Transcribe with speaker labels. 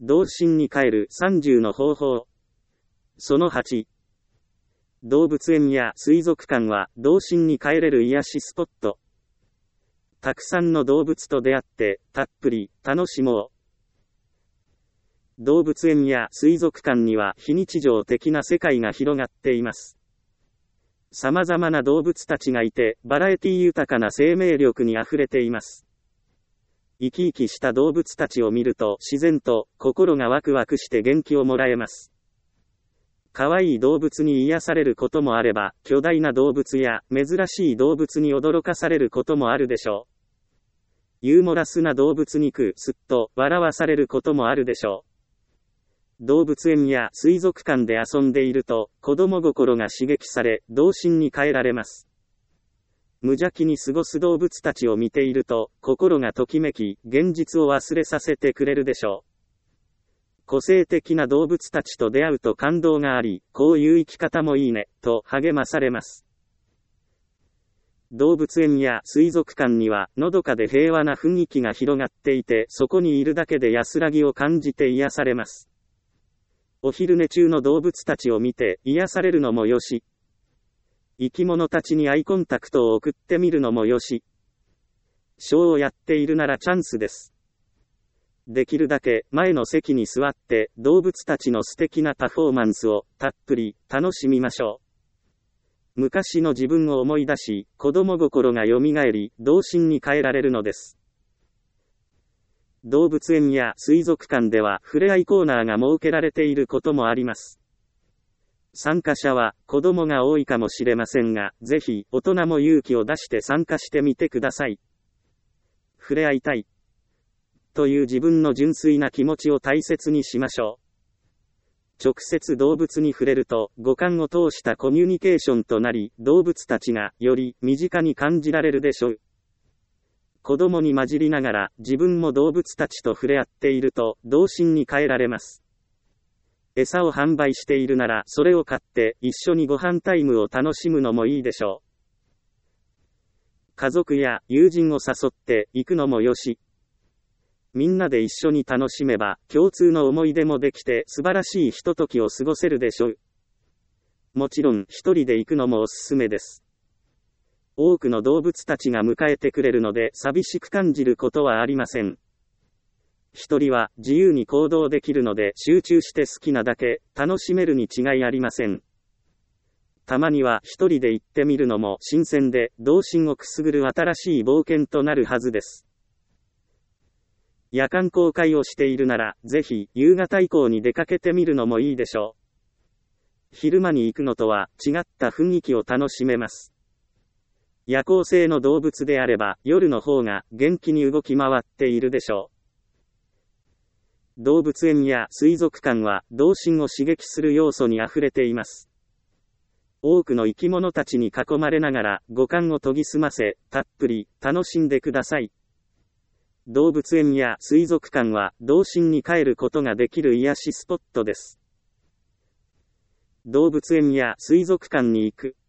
Speaker 1: 童心に帰る30の方法。その8。動物園や水族館は童心に帰れる癒しスポット。たくさんの動物と出会ってたっぷり楽しもう。動物園や水族館には非日常的な世界が広がっています。様々な動物たちがいてバラエティ豊かな生命力にあふれています。生き生きした動物たちを見ると自然と心がワクワクして元気をもらえます。可愛い動物に癒されることもあれば、巨大な動物や珍しい動物に驚かされることもあるでしょう。ユーモラスな動物にすっと笑わされることもあるでしょう。動物園や水族館で遊んでいると、子供心が刺激され、童心に帰られます。無邪気に過ごす動物たちを見ていると、心がときめき、現実を忘れさせてくれるでしょう。個性的な動物たちと出会うと感動があり、こういう生き方もいいね、と励まされます。動物園や水族館には、のどかで平和な雰囲気が広がっていて、そこにいるだけで安らぎを感じて癒されます。お昼寝中の動物たちを見て癒されるのもよし、生き物たちにアイコンタクトを送ってみるのもよし、ショーをやっているならチャンスです。できるだけ前の席に座って動物たちの素敵なパフォーマンスをたっぷり楽しみましょう。昔の自分を思い出し、子供心が蘇り、童心に帰られるのです。動物園や水族館では触れ合いコーナーが設けられていることもあります。参加者は子供が多いかもしれませんが、ぜひ大人も勇気を出して参加してみてください。触れ合いたいという自分の純粋な気持ちを大切にしましょう。直接動物に触れると五感を通したコミュニケーションとなり、動物たちがより身近に感じられるでしょう。子供に混じりながら自分も動物たちと触れ合っていると童心に帰られます。餌を販売しているならそれを買って一緒にご飯タイムを楽しむのもいいでしょう。家族や友人を誘って行くのもよし。みんなで一緒に楽しめば共通の思い出もできて素晴らしいひとときを過ごせるでしょう。もちろん一人で行くのもおすすめです。多くの動物たちが迎えてくれるので寂しく感じることはありません。一人は自由に行動できるので集中して好きなだけ楽しめるに違いありません。たまには一人で行ってみるのも新鮮で童心をくすぐる新しい冒険となるはずです。夜間公開をしているならぜひ夕方以降に出かけてみるのもいいでしょう。昼間に行くのとは違った雰囲気を楽しめます。夜行性の動物であれば夜の方が元気に動き回っているでしょう。動物園や水族館は童心を刺激する要素にあふれています。多くの生き物たちに囲まれながら五感を研ぎ澄ませ、たっぷり楽しんでください。動物園や水族館は童心に帰ることができる癒しスポットです。動物園や水族館に行く。